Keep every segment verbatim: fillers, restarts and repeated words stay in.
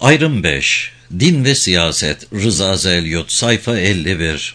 Ayrım beş. Din ve Siyaset. Rıza Zelyot. Sayfa elli bir.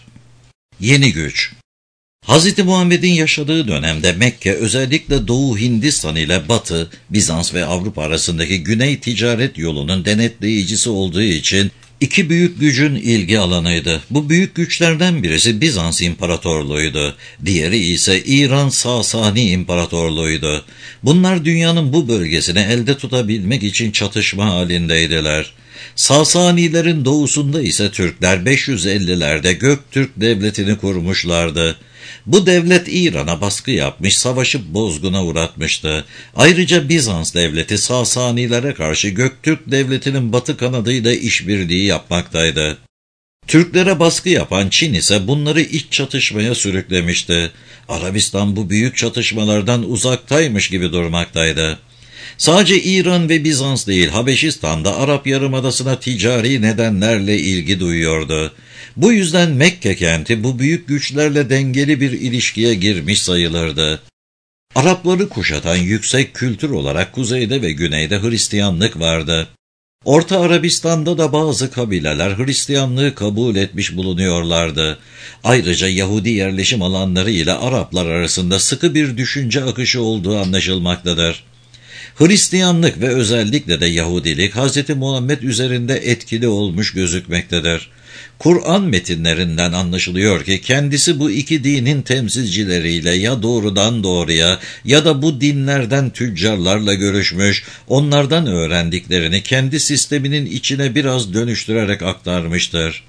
Yeni güç. Hazreti Muhammed'in yaşadığı dönemde Mekke, özellikle Doğu Hindistan ile Batı, Bizans ve Avrupa arasındaki güney ticaret yolunun denetleyicisi olduğu için iki büyük gücün ilgi alanıydı. Bu büyük güçlerden birisi Bizans İmparatorluğu'ydu. Diğeri ise İran Sasani İmparatorluğu'ydu. Bunlar dünyanın bu bölgesini elde tutabilmek için çatışma halindeydiler. Sasanilerin doğusunda ise Türkler beş yüz ellilerde Göktürk Devleti'ni kurmuşlardı. Bu devlet İran'a baskı yapmış, savaşıp bozguna uğratmıştı. Ayrıca Bizans devleti Sasanilere karşı Göktürk Devleti'nin batı kanadıyla işbirliği yapmaktaydı. Türklere baskı yapan Çin ise bunları iç çatışmaya sürüklemişti. Arabistan bu büyük çatışmalardan uzaktaymış gibi durmaktaydı. Sadece İran ve Bizans değil, Habeşistan'da Arap Yarımadası'na ticari nedenlerle ilgi duyuyordu. Bu yüzden Mekke kenti bu büyük güçlerle dengeli bir ilişkiye girmiş sayılırdı. Arapları kuşatan yüksek kültür olarak kuzeyde ve güneyde Hristiyanlık vardı. Orta Arabistan'da da bazı kabileler Hristiyanlığı kabul etmiş bulunuyorlardı. Ayrıca Yahudi yerleşim alanları ile Araplar arasında sıkı bir düşünce akışı olduğu anlaşılmaktadır. Hristiyanlık ve özellikle de Yahudilik Hz. Muhammed üzerinde etkili olmuş gözükmektedir. Kur'an metinlerinden anlaşılıyor ki kendisi bu iki dinin temsilcileriyle ya doğrudan doğruya ya da bu dinlerden tüccarlarla görüşmüş, onlardan öğrendiklerini kendi sisteminin içine biraz dönüştürerek aktarmıştır.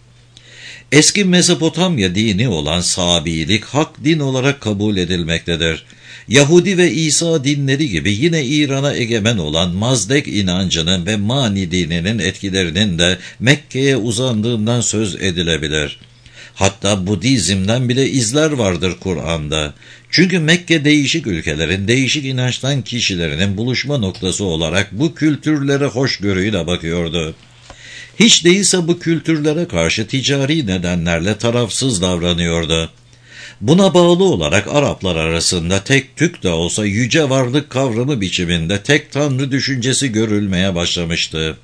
Eski Mezopotamya dini olan Sabilik hak din olarak kabul edilmektedir. Yahudi ve İsa dinleri gibi yine İran'a egemen olan Mazdek inancının ve Mani dininin etkilerinin de Mekke'ye uzandığından söz edilebilir. Hatta Budizm'den bile izler vardır Kur'an'da. Çünkü Mekke değişik ülkelerin, değişik inançtan kişilerinin buluşma noktası olarak bu kültürlere hoşgörüyle bakıyordu. Hiç değilse bu kültürlere karşı ticari nedenlerle tarafsız davranıyordu. Buna bağlı olarak Araplar arasında tek tük de olsa yüce varlık kavramı biçiminde tek tanrı düşüncesi görülmeye başlamıştı.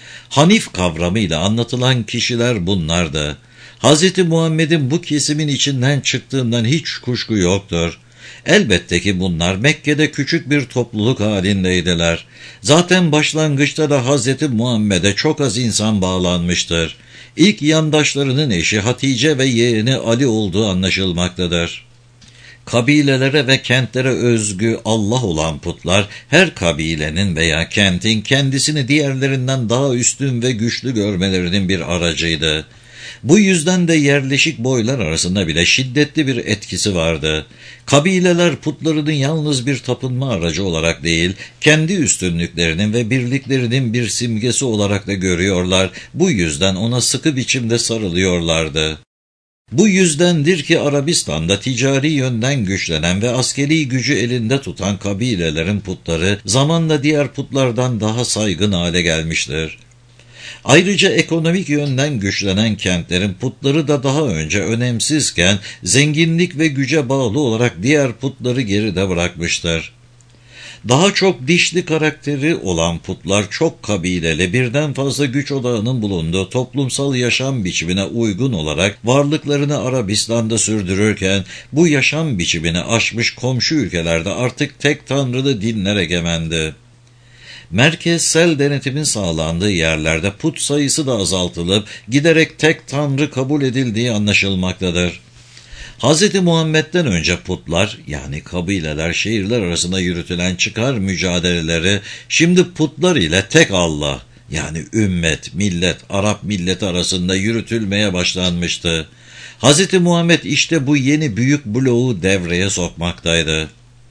Hanif kavramıyla anlatılan kişiler bunlardı. Hz. Muhammed'in bu kesimin içinden çıktığından hiç kuşku yoktur. Elbette ki bunlar Mekke'de küçük bir topluluk halindeydiler. Zaten başlangıçta da Hz. Muhammed'e çok az insan bağlanmıştır. İlk yandaşlarının eşi Hatice ve yeğeni Ali olduğu anlaşılmaktadır. Kabilelere ve kentlere özgü Allah olan putlar, her kabilenin veya kentin kendisini diğerlerinden daha üstün ve güçlü görmelerinin bir aracıydı. Bu yüzden de yerleşik boylar arasında bile şiddetli bir etkisi vardı. Kabileler putlarının yalnız bir tapınma aracı olarak değil, kendi üstünlüklerinin ve birliklerinin bir simgesi olarak da görüyorlar. Bu yüzden ona sıkı biçimde sarılıyorlardı. Bu yüzdendir ki Arabistan'da ticari yönden güçlenen ve askeri gücü elinde tutan kabilelerin putları zamanla diğer putlardan daha saygın hale gelmiştir. Ayrıca ekonomik yönden güçlenen kentlerin putları da daha önce önemsizken zenginlik ve güce bağlı olarak diğer putları geride bırakmıştır. Daha çok dişli karakteri olan putlar çok kabileli birden fazla güç odağının bulunduğu toplumsal yaşam biçimine uygun olarak varlıklarını Arabistan'da sürdürürken bu yaşam biçimini aşmış komşu ülkelerde artık tek tanrılı dinler egemendi. Merkezsel denetimin sağlandığı yerlerde put sayısı da azaltılıp giderek tek tanrı kabul edildiği anlaşılmaktadır. Hz. Muhammed'den önce putlar, yani kabileler, şehirler arasında yürütülen çıkar mücadeleleri şimdi putlar ile tek Allah, yani ümmet, millet, Arap milleti arasında yürütülmeye başlanmıştı. Hz. Muhammed işte bu yeni büyük bloğu devreye sokmaktaydı.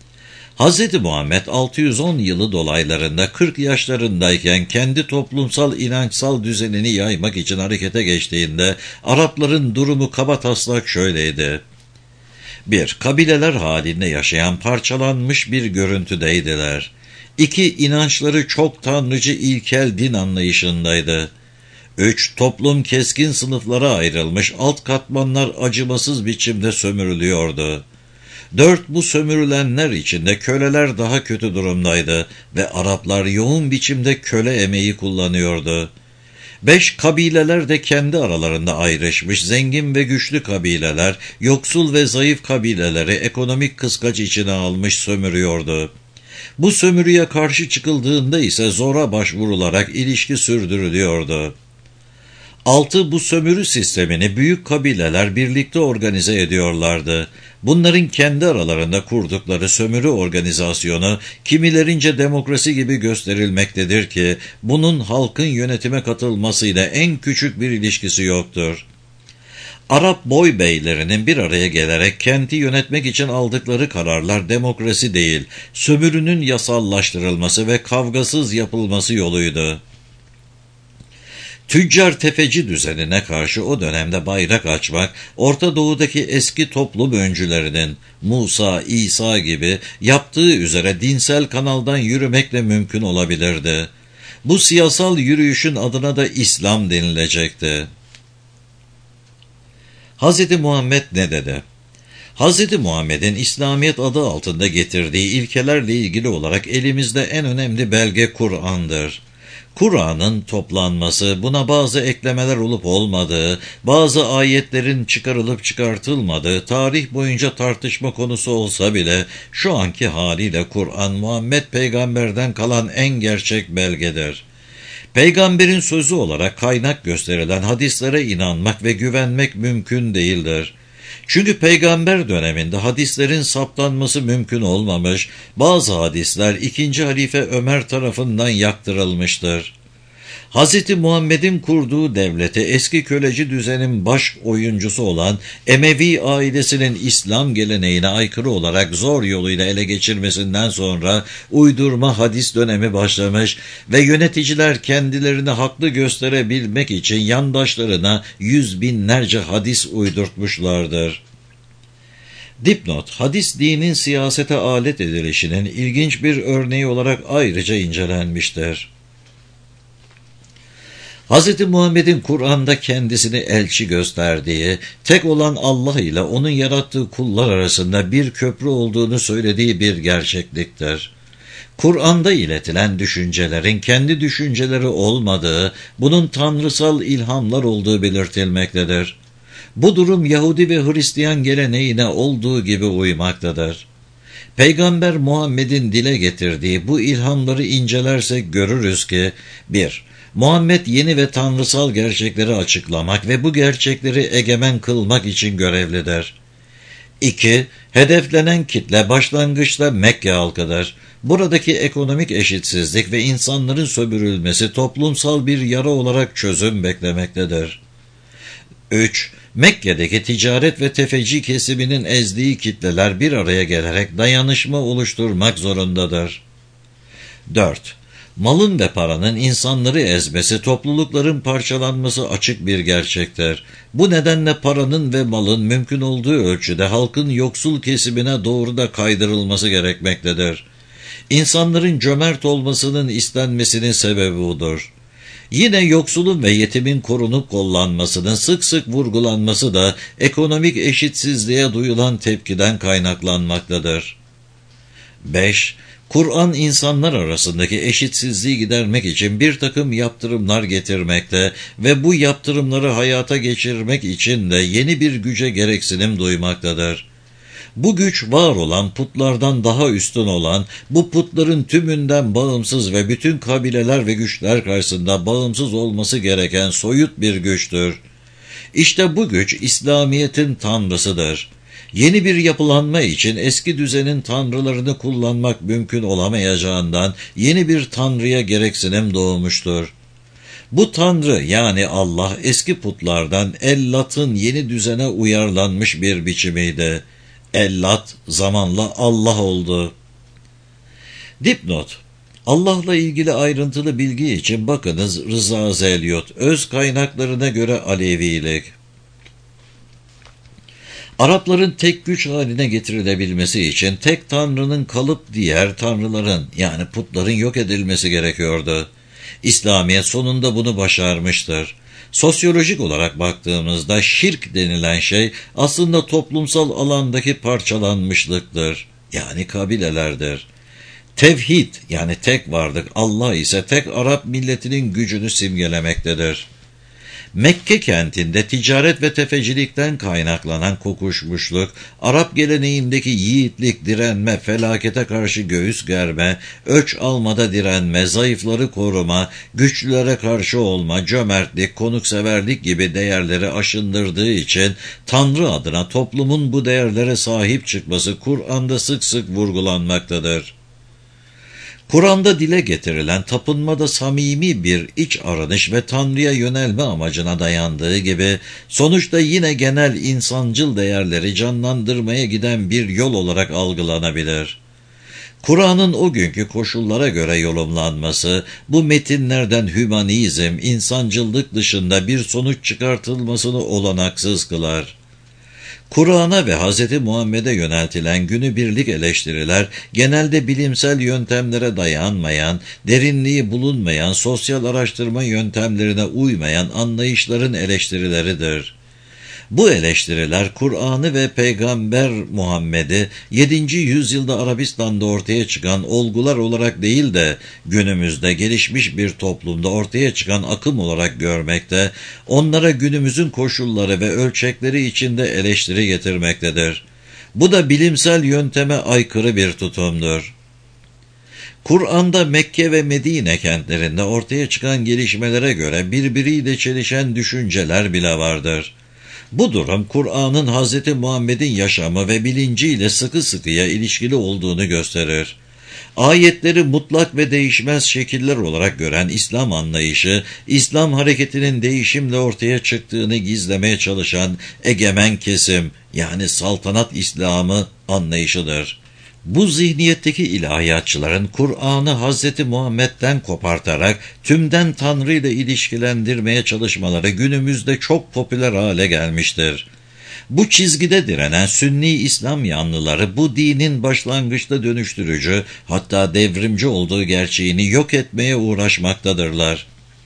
Hz. Muhammed altı yüz on yılı dolaylarında kırk yaşlarındayken kendi toplumsal inançsal düzenini yaymak için harekete geçtiğinde Arapların durumu kabataslak şöyleydi. bir Kabileler halinde yaşayan parçalanmış bir görüntüdeydiler. iki inançları çok tanrıcı ilkel din anlayışındaydı. üç Toplum keskin sınıflara ayrılmış, alt katmanlar acımasız biçimde sömürülüyordu. dört Bu sömürülenler içinde köleler daha kötü durumdaydı ve Araplar yoğun biçimde köle emeği kullanıyordu. Beş, kabileler de kendi aralarında ayrışmış, zengin ve güçlü kabileler, yoksul ve zayıf kabileleri ekonomik kıskaç içine almış sömürüyordu. Bu sömürüye karşı çıkıldığında ise zora başvurularak ilişki sürdürülüyordu. Altı, bu sömürü sistemini büyük kabileler birlikte organize ediyorlardı. Bunların kendi aralarında kurdukları sömürü organizasyonu kimilerince demokrasi gibi gösterilmektedir ki bunun halkın yönetime katılmasıyla en küçük bir ilişkisi yoktur. Arap boy beylerinin bir araya gelerek kenti yönetmek için aldıkları kararlar demokrasi değil, sömürünün yasallaştırılması ve kavgasız yapılması yoluydu. Tüccar tefeci düzenine karşı o dönemde bayrak açmak, Orta Doğu'daki eski toplum öncülerinin Musa, İsa gibi yaptığı üzere dinsel kanaldan yürümekle mümkün olabilirdi. Bu siyasal yürüyüşün adına da İslam denilecekti. Hazreti Muhammed ne dedi? Hazreti Muhammed'in İslamiyet adı altında getirdiği ilkelerle ilgili olarak elimizde en önemli belge Kur'an'dır. Kur'an'ın toplanması, buna bazı eklemeler olup olmadığı, bazı ayetlerin çıkarılıp çıkartılmadığı tarih boyunca tartışma konusu olsa bile şu anki haliyle Kur'an, Muhammed peygamberden kalan en gerçek belgedir. Peygamberin sözü olarak kaynak gösterilen hadislere inanmak ve güvenmek mümkün değildir. Çünkü peygamber döneminde hadislerin saptanması mümkün olmamış, bazı hadisler ikinci halife Ömer tarafından yaktırılmıştır. Hz. Muhammed'in kurduğu devleti eski köleci düzenin baş oyuncusu olan Emevi ailesinin İslam geleneğine aykırı olarak zor yoluyla ele geçirmesinden sonra uydurma hadis dönemi başlamış ve yöneticiler kendilerini haklı gösterebilmek için yandaşlarına yüz binlerce hadis uydurtmuşlardır. Dipnot, hadis dinin siyasete alet edilişinin ilginç bir örneği olarak ayrıca incelenmiştir. Hz. Muhammed'in Kur'an'da kendisini elçi gösterdiği, tek olan Allah ile onun yarattığı kullar arasında bir köprü olduğunu söylediği bir gerçekliktir. Kur'an'da iletilen düşüncelerin kendi düşünceleri olmadığı, bunun tanrısal ilhamlar olduğu belirtilmektedir. Bu durum Yahudi ve Hristiyan geleneğine olduğu gibi uymaktadır. Peygamber Muhammed'in dile getirdiği bu ilhamları incelersek görürüz ki bir Muhammed yeni ve tanrısal gerçekleri açıklamak ve bu gerçekleri egemen kılmak için görevlidir. İki Hedeflenen kitle başlangıçta Mekke halkıdır. Buradaki ekonomik eşitsizlik ve insanların sömürülmesi toplumsal bir yara olarak çözüm beklemektedir. Üç Mekke'deki ticaret ve tefeci kesiminin ezdiği kitleler bir araya gelerek dayanışma oluşturmak zorundadır. Dört Malın ve paranın insanları ezmesi, toplulukların parçalanması açık bir gerçektir. Bu nedenle paranın ve malın mümkün olduğu ölçüde halkın yoksul kesimine doğru da kaydırılması gerekmektedir. İnsanların cömert olmasının istenmesinin sebebi budur. Yine yoksulun ve yetimin korunup kollanmasının sık sık vurgulanması da ekonomik eşitsizliğe duyulan tepkiden kaynaklanmaktadır. Beş Kur'an insanlar arasındaki eşitsizliği gidermek için bir takım yaptırımlar getirmekte ve bu yaptırımları hayata geçirmek için de yeni bir güce gereksinim duymaktadır. Bu güç var olan putlardan daha üstün olan, bu putların tümünden bağımsız ve bütün kabileler ve güçler karşısında bağımsız olması gereken soyut bir güçtür. İşte bu güç İslamiyet'in tanrısıdır. Yeni bir yapılanma için eski düzenin tanrılarını kullanmak mümkün olamayacağından yeni bir tanrıya gereksinim doğmuştur. Bu tanrı yani Allah eski putlardan Ellat'ın yeni düzene uyarlanmış bir biçimiydi. Ellat zamanla Allah oldu. Dipnot: Allah'la ilgili ayrıntılı bilgi için bakınız Rıza Zelyot, Öz kaynaklarına göre Alevilik. Arapların tek güç haline getirilebilmesi için tek tanrının kalıp diğer tanrıların yani putların yok edilmesi gerekiyordu. İslamiyet sonunda bunu başarmıştır. Sosyolojik olarak baktığımızda şirk denilen şey aslında toplumsal alandaki parçalanmışlıktır. Yani kabilelerdir. Tevhid yani tek varlık, Allah ise tek Arap milletinin gücünü simgelemektedir. Mekke kentinde ticaret ve tefecilikten kaynaklanan kokuşmuşluk, Arap geleneğindeki yiğitlik, direnme, felakete karşı göğüs germe, öç almada direnme, zayıfları koruma, güçlülere karşı olma, cömertlik, konukseverlik gibi değerleri aşındırdığı için Tanrı adına toplumun bu değerlere sahip çıkması Kur'an'da sık sık vurgulanmaktadır. Kur'an'da dile getirilen tapınmada samimi bir iç aranış ve Tanrı'ya yönelme amacına dayandığı gibi, sonuçta yine genel insancıl değerleri canlandırmaya giden bir yol olarak algılanabilir. Kur'an'ın o günkü koşullara göre yorumlanması, bu metinlerden hümanizm, insancıllık dışında bir sonuç çıkartılmasını olanaksız kılar. Kur'an'a ve Hz. Muhammed'e yöneltilen günübirlik eleştiriler, genelde bilimsel yöntemlere dayanmayan, derinliği bulunmayan, sosyal araştırma yöntemlerine uymayan anlayışların eleştirileridir. Bu eleştiriler Kur'an'ı ve Peygamber Muhammed'i yedinci yüzyılda Arabistan'da ortaya çıkan olgular olarak değil de günümüzde gelişmiş bir toplumda ortaya çıkan akım olarak görmekte, onlara günümüzün koşulları ve ölçekleri içinde eleştiri getirmektedir. Bu da bilimsel yönteme aykırı bir tutumdur. Kur'an'da Mekke ve Medine kentlerinde ortaya çıkan gelişmelere göre birbiriyle çelişen düşünceler bile vardır. Bu durum Kur'an'ın Hz. Muhammed'in yaşamı ve bilinciyle sıkı sıkıya ilişkili olduğunu gösterir. Ayetleri mutlak ve değişmez şekiller olarak gören İslam anlayışı, İslam hareketinin değişimle ortaya çıktığını gizlemeye çalışan egemen kesim yani saltanat İslamı anlayışıdır. Bu zihniyetteki ilahiyatçıların Kur'an'ı Hz. Muhammed'den kopartarak tümden Tanrı ile ilişkilendirmeye çalışmaları günümüzde çok popüler hale gelmiştir. Bu çizgide direnen Sünni İslam yanlıları bu dinin başlangıçta dönüştürücü, hatta devrimci olduğu gerçeğini yok etmeye uğraşmaktadırlar.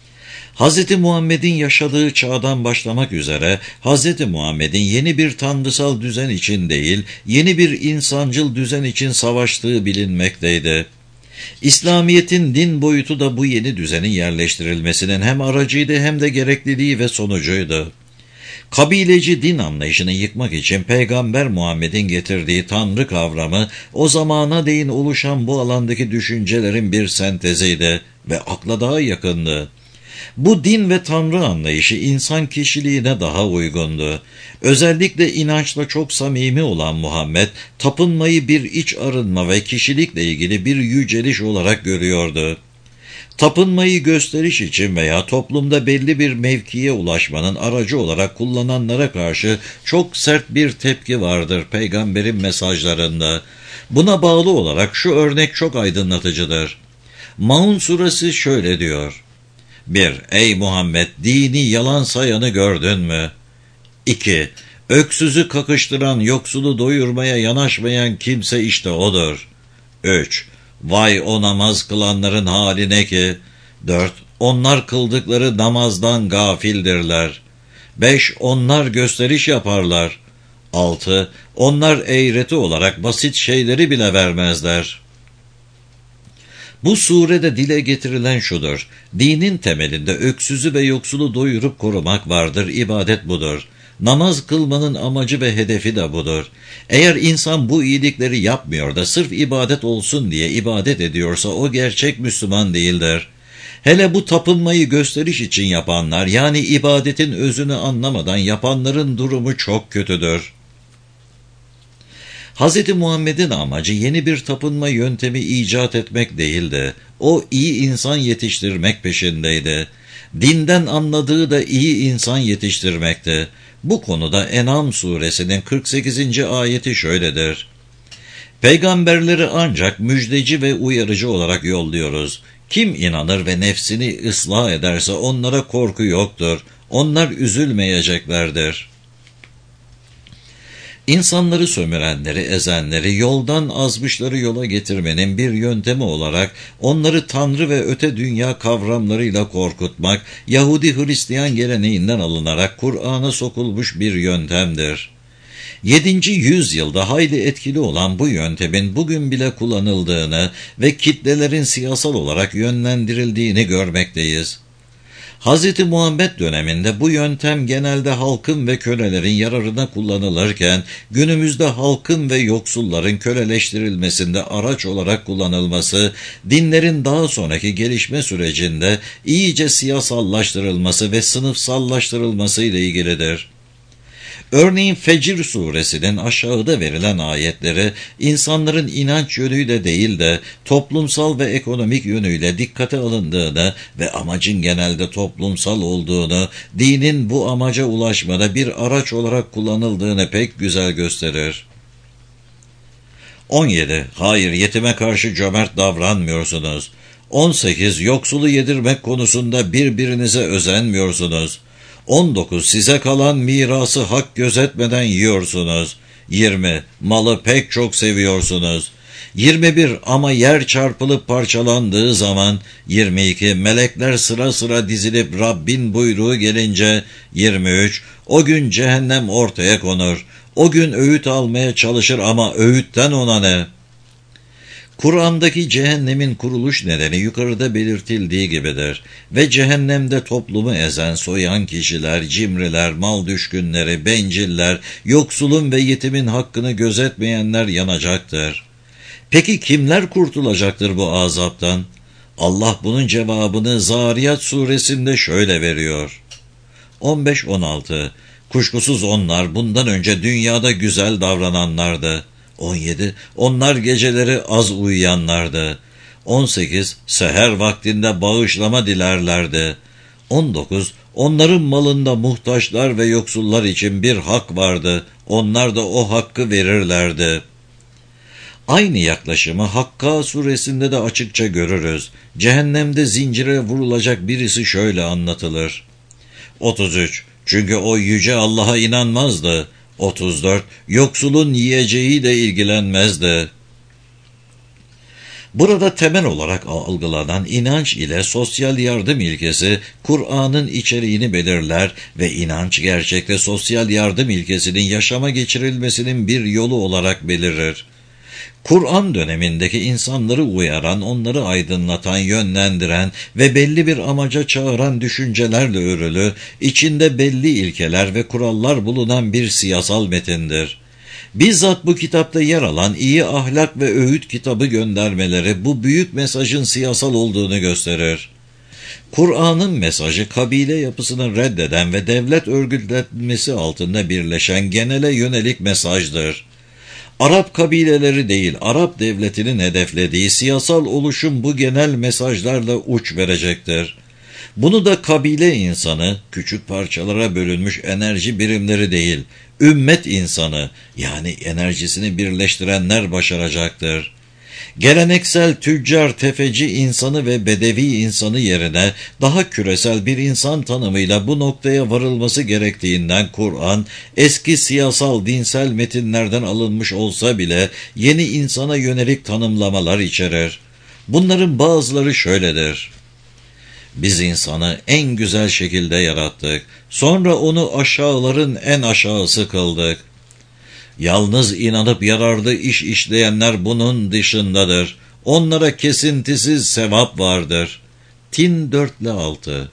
Hz. Muhammed'in yaşadığı çağdan başlamak üzere Hz. Muhammed'in yeni bir tanrısal düzen için değil, yeni bir insancıl düzen için savaştığı bilinmekteydi. İslamiyet'in din boyutu da bu yeni düzenin yerleştirilmesinin hem aracıydı hem de gerekliliği ve sonucuydu. Kabileci din anlayışını yıkmak için Peygamber Muhammed'in getirdiği Tanrı kavramı, o zamana değin oluşan bu alandaki düşüncelerin bir senteziydi ve akla daha yakındı. Bu din ve Tanrı anlayışı insan kişiliğine daha uygundu. Özellikle inançla çok samimi olan Muhammed, tapınmayı bir iç arınma ve kişilikle ilgili bir yüceliş olarak görüyordu. Tapınmayı gösteriş için veya toplumda belli bir mevkiye ulaşmanın aracı olarak kullananlara karşı çok sert bir tepki vardır Peygamberin mesajlarında. Buna bağlı olarak şu örnek çok aydınlatıcıdır. Maun suresi şöyle diyor: bir Ey Muhammed, dini yalan sayanı gördün mü? iki Öksüzü kakıştıran, yoksulu doyurmaya yanaşmayan kimse işte odur. üç Vay o namaz kılanların haline ki. dört Onlar kıldıkları namazdan gafildirler. beş Onlar gösteriş yaparlar. altı Onlar eğreti olarak basit şeyleri bile vermezler. Bu surede dile getirilen şudur: dinin temelinde öksüzü ve yoksulu doyurup korumak vardır, ibadet budur. Namaz kılmanın amacı ve hedefi de budur. Eğer insan bu iyilikleri yapmıyor da sırf ibadet olsun diye ibadet ediyorsa o gerçek Müslüman değildir. Hele bu tapınmayı gösteriş için yapanlar, yani ibadetin özünü anlamadan yapanların durumu çok kötüdür. Hz. Muhammed'in amacı yeni bir tapınma yöntemi icat etmek değildi. O iyi insan yetiştirmek peşindeydi. Dinden anladığı da iyi insan yetiştirmekti. Bu konuda En'am suresinin kırk sekizinci ayeti şöyledir: Peygamberleri ancak müjdeci ve uyarıcı olarak yolluyoruz. Kim inanır ve nefsini ıslah ederse onlara korku yoktur. Onlar üzülmeyeceklerdir. İnsanları sömürenleri, ezenleri, yoldan azmışları yola getirmenin bir yöntemi olarak onları Tanrı ve öte dünya kavramlarıyla korkutmak, Yahudi Hristiyan geleneğinden alınarak Kur'an'a sokulmuş bir yöntemdir. yedinci yüzyılda hayli etkili olan bu yöntemin bugün bile kullanıldığını ve kitlelerin siyasal olarak yönlendirildiğini görmekteyiz. Hazreti Muhammed döneminde bu yöntem genelde halkın ve kölelerin yararına kullanılırken, günümüzde halkın ve yoksulların köleleştirilmesinde araç olarak kullanılması, dinlerin daha sonraki gelişme sürecinde iyice siyasallaştırılması ve sınıfsallaştırılması ile ilgilidir. Örneğin Fecr suresinin aşağıda verilen ayetleri insanların inanç yönüyle değil de toplumsal ve ekonomik yönüyle dikkate alındığını ve amacın genelde toplumsal olduğunu, dinin bu amaca ulaşmada bir araç olarak kullanıldığını pek güzel gösterir. on yedi. Hayır, yetime karşı cömert davranmıyorsunuz. on sekiz. Yoksulu yedirmek konusunda birbirinize özenmiyorsunuz. on dokuz. Size kalan mirası hak gözetmeden yiyorsunuz. yirmi. Malı pek çok seviyorsunuz. yirmi bir. Ama yer çarpılıp parçalandığı zaman. yirmi iki. Melekler sıra sıra dizilip Rabbin buyruğu gelince. yirmi üç. O gün cehennem ortaya konur. O gün öğüt almaya çalışır ama öğütten ona ne? Kur'an'daki cehennemin kuruluş nedeni yukarıda belirtildiği gibidir ve cehennemde toplumu ezen, soyan kişiler, cimriler, mal düşkünleri, benciller, yoksulun ve yetimin hakkını gözetmeyenler yanacaktır. Peki kimler kurtulacaktır bu azaptan? Allah bunun cevabını Zariyat suresinde şöyle veriyor. on beş on altı. Kuşkusuz onlar bundan önce dünyada güzel davrananlardı. on yedi. Onlar geceleri az uyuyanlardı. on sekiz. Seher vaktinde bağışlama dilerlerdi. on dokuz. Onların malında muhtaçlar ve yoksullar için bir hak vardı. Onlar da o hakkı verirlerdi. Aynı yaklaşımı Hakka suresinde de açıkça görürüz. Cehennemde zincire vurulacak birisi şöyle anlatılır. otuz üç. Çünkü o yüce Allah'a inanmazdı. otuz dört. Yoksulun yiyeceği de ilgilenmezdi. Burada temel olarak algılanan inanç ile sosyal yardım ilkesi, Kur'an'ın içeriğini belirler ve inanç gerçekte sosyal yardım ilkesinin yaşama geçirilmesinin bir yolu olarak belirir. Kur'an dönemindeki insanları uyaran, onları aydınlatan, yönlendiren ve belli bir amaca çağıran düşüncelerle örülü, içinde belli ilkeler ve kurallar bulunan bir siyasal metindir. Bizzat bu kitapta yer alan iyi ahlak ve öğüt kitabı göndermeleri bu büyük mesajın siyasal olduğunu gösterir. Kur'an'ın mesajı kabile yapısını reddeden ve devlet örgütlenmesi altında birleşen genele yönelik mesajdır. Arap kabileleri değil, Arap devletinin hedeflediği siyasal oluşum bu genel mesajlarla uç verecektir. Bunu da kabile insanı, küçük parçalara bölünmüş enerji birimleri değil, ümmet insanı, yani enerjisini birleştirenler başaracaktır. Geleneksel tüccar, tefeci insanı ve bedevi insanı yerine daha küresel bir insan tanımıyla bu noktaya varılması gerektiğinden Kur'an, eski siyasal dinsel metinlerden alınmış olsa bile yeni insana yönelik tanımlamalar içerir. Bunların bazıları şöyledir. Biz insanı en güzel şekilde yarattık, sonra onu aşağıların en aşağısı kıldık. Yalnız inanıp yararlı iş işleyenler bunun dışındadır. Onlara kesintisiz sevap vardır. Tin dört ile altı.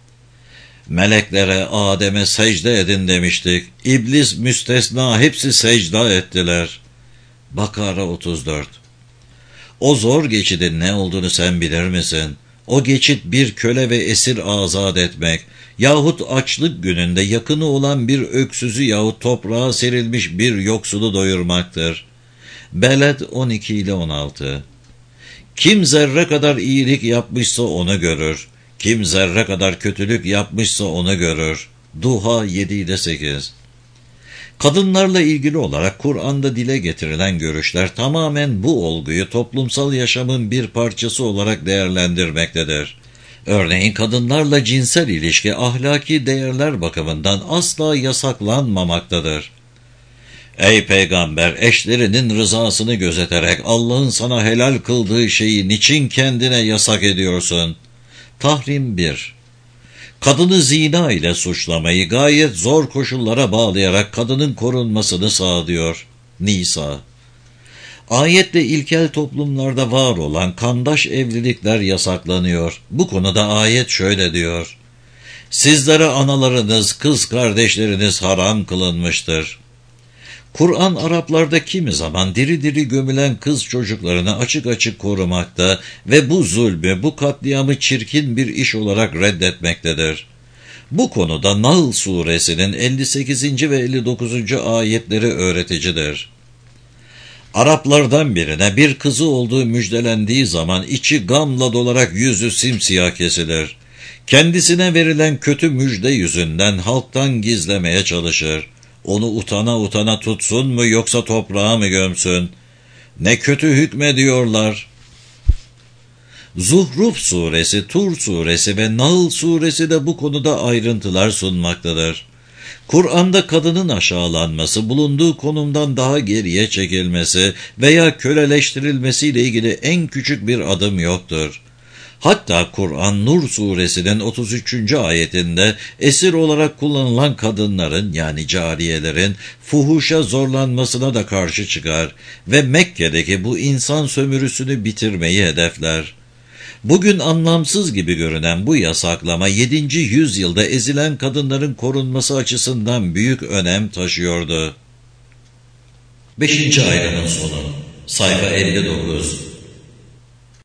Meleklere, Adem'e secde edin demiştik. İblis müstesna hepsi secda ettiler. Bakara otuz dört. O zor geçidin ne olduğunu sen bilir misin? O geçit bir köle ve esir azat etmek yahut açlık gününde yakını olan bir öksüzü yahut toprağa serilmiş bir yoksulu doyurmaktır. Beled on iki ile on altı. Kim zerre kadar iyilik yapmışsa onu görür. Kim zerre kadar kötülük yapmışsa onu görür. Duha yedi ile sekiz. Kadınlarla ilgili olarak Kur'an'da dile getirilen görüşler tamamen bu olguyu toplumsal yaşamın bir parçası olarak değerlendirmektedir. Örneğin kadınlarla cinsel ilişki ahlaki değerler bakımından asla yasaklanmamaktadır. Ey peygamber, eşlerinin rızasını gözeterek Allah'ın sana helal kıldığı şeyi niçin kendine yasak ediyorsun? Tahrim bir. kadını zina ile suçlamayı gayet zor koşullara bağlayarak kadının korunmasını sağlıyor. Nisa. Ayetle ilkel toplumlarda var olan kandaş evlilikler yasaklanıyor. Bu konuda ayet şöyle diyor: sizlere analarınız, kız kardeşleriniz haram kılınmıştır. Kur'an Araplarda kimi zaman diri diri gömülen kız çocuklarını açık açık korumakta ve bu zulmü, bu katliamı çirkin bir iş olarak reddetmektedir. Bu konuda Nahl suresinin elli sekizinci ve elli dokuzuncu ayetleri öğreticidir. Araplardan birine bir kızı olduğu müjdelendiği zaman içi gamla dolarak yüzü simsiyah kesilir. Kendisine verilen kötü müjde yüzünden halktan gizlemeye çalışır. Onu utana utana tutsun mu yoksa toprağa mı gömsün? Ne kötü hükmediyorlar. Zuhruf suresi, Tur suresi ve Nahl suresi de bu konuda ayrıntılar sunmaktadır. Kur'an'da kadının aşağılanması, bulunduğu konumdan daha geriye çekilmesi veya köleleştirilmesiyle ilgili en küçük bir adım yoktur. Hatta Kur'an Nur suresinin otuz üçüncü ayetinde esir olarak kullanılan kadınların yani cariyelerin fuhuşa zorlanmasına da karşı çıkar ve Mekke'deki bu insan sömürüsünü bitirmeyi hedefler. Bugün anlamsız gibi görünen bu yasaklama yedinci yüzyılda ezilen kadınların korunması açısından büyük önem taşıyordu. beşinci ayrımın sonu. Sayfa elli dokuz.